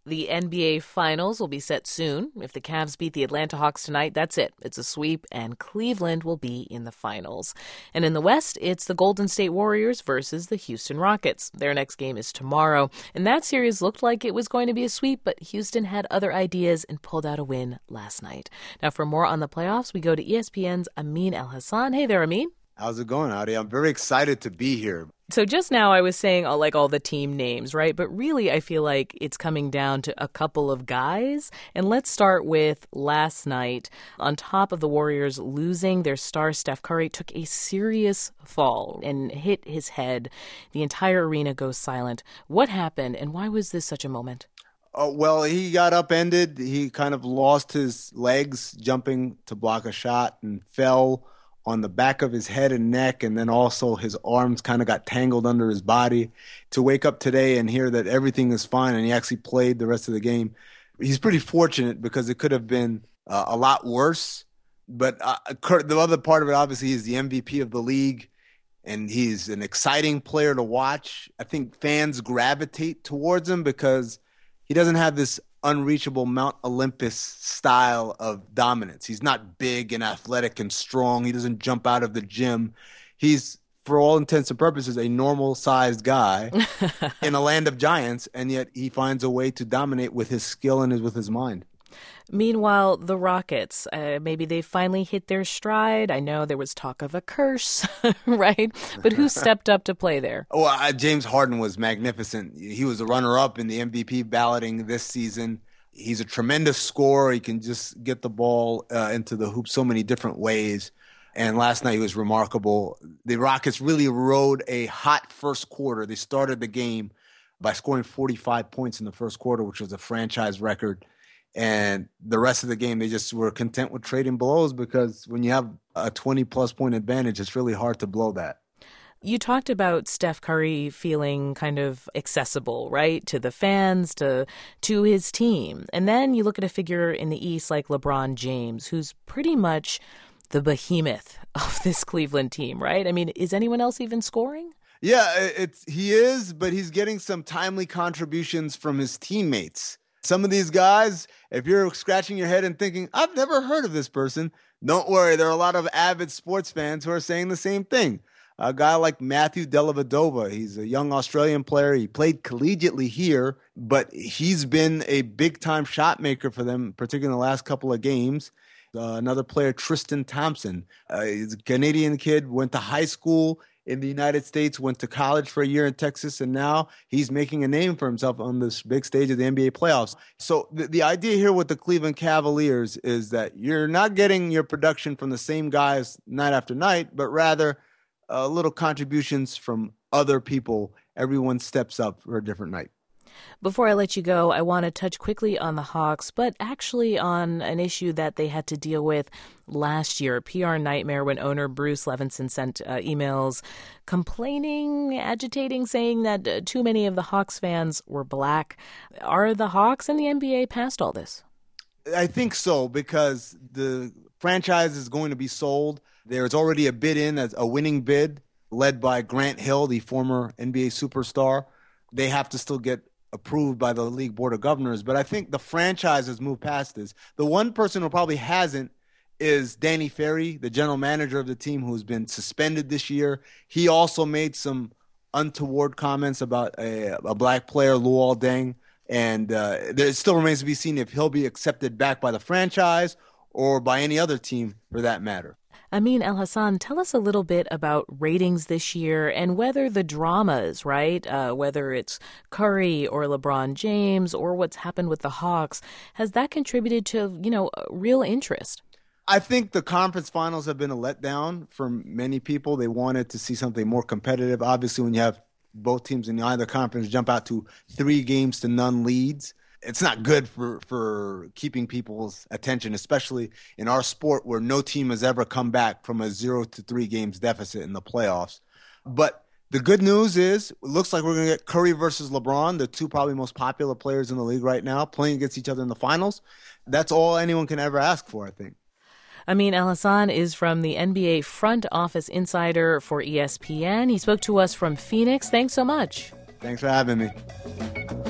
The NBA Finals will be set soon. If the Cavs beat the Atlanta Hawks tonight, that's it. It's a sweep, and Cleveland will be in the finals. And in the West, it's the Golden State Warriors versus the Houston Rockets. Their next game is tomorrow. And that series looked like it was going to be a sweep, but Houston had other ideas and pulled out a win last night. Now, for more on the playoffs, we go to ESPN's Amin Elhassan. Hey there, Amin. How's it going, Adi? I'm very excited to be here. So just now I was saying all the team names, right? But really I feel like it's coming down to a couple of guys. And let's start with last night. On top of the Warriors losing, their star Steph Curry took a serious fall and hit his head. The entire arena goes silent. What happened and why was this such a moment? Well, he got upended. He kind of lost his legs jumping to block a shot and fell on the back of his head and neck, and then also his arms kind of got tangled under his body. To wake up today and hear that everything is fine and he actually played the rest of the game, he's pretty fortunate because it could have been a lot worse. But the other part of it, obviously, is the MVP of the league, and he's an exciting player to watch. I think fans gravitate towards him because he doesn't have this unreachable Mount Olympus style of dominance. He's not big and athletic and strong. He doesn't jump out of the gym. He's, for all intents and purposes, a normal-sized guy in a land of giants, and yet he finds a way to dominate with his skill and with his mind. Meanwhile, the Rockets, maybe they finally hit their stride. I know there was talk of a curse, right? But who stepped up to play there? Well, James Harden was magnificent. He was the runner-up in the MVP balloting this season. He's a tremendous scorer. He can just get the ball into the hoop so many different ways. And last night he was remarkable. The Rockets really rode a hot first quarter. They started the game by scoring 45 points in the first quarter, which was a franchise record. And the rest of the game, they just were content with trading blows because when you have a 20-plus point advantage, it's really hard to blow that. You talked about Steph Curry feeling kind of accessible, right, to the fans, to his team. And then you look at a figure in the East like LeBron James, who's pretty much the behemoth of this Cleveland team, right? I mean, is anyone else even scoring? Yeah, he is, but he's getting some timely contributions from his teammates. Some of these guys, if you're scratching your head and thinking, I've never heard of this person, don't worry. There are a lot of avid sports fans who are saying the same thing. A guy like Matthew Dellavedova, he's a young Australian player. He played collegiately here, but he's been a big-time shot maker for them, particularly in the last couple of games. Another player, Tristan Thompson, he's a Canadian kid, went to high school in the United States, went to college for a year in Texas, and now he's making a name for himself on this big stage of the NBA playoffs. So the idea here with the Cleveland Cavaliers is that you're not getting your production from the same guys night after night, but rather little contributions from other people. Everyone steps up for a different night. Before I let you go, I want to touch quickly on the Hawks, but actually on an issue that they had to deal with last year, a PR nightmare when owner Bruce Levinson sent emails complaining, agitating, saying that too many of the Hawks fans were black. Are the Hawks and the NBA past all this? I think so, because the franchise is going to be sold. There's already a bid in, as a winning bid, led by Grant Hill, the former NBA superstar. They have to still get approved by the League Board of Governors, but I think the franchise has moved past this. The one person who probably hasn't is Danny Ferry, the general manager of the team, who's been suspended this year. He also made some untoward comments about a black player, Luol Deng, and it still remains to be seen if he'll be accepted back by the franchise or by any other team for that matter. Amin Elhassan, tell us a little bit about ratings this year and whether the dramas, right, whether it's Curry or LeBron James or what's happened with the Hawks, has that contributed to, real interest? I think the conference finals have been a letdown for many people. They wanted to see something more competitive. Obviously, when you have both teams in either conference jump out to 3-0 leads, it's not good for keeping people's attention, especially in our sport where no team has ever come back from a 0-3 games deficit in the playoffs. But the good news is it looks like we're going to get Curry versus LeBron, the two probably most popular players in the league right now, playing against each other in the finals. That's all anyone can ever ask for, I think. Amin Elhassan is from the NBA Front Office Insider for ESPN. He spoke to us from Phoenix. Thanks so much. Thanks for having me.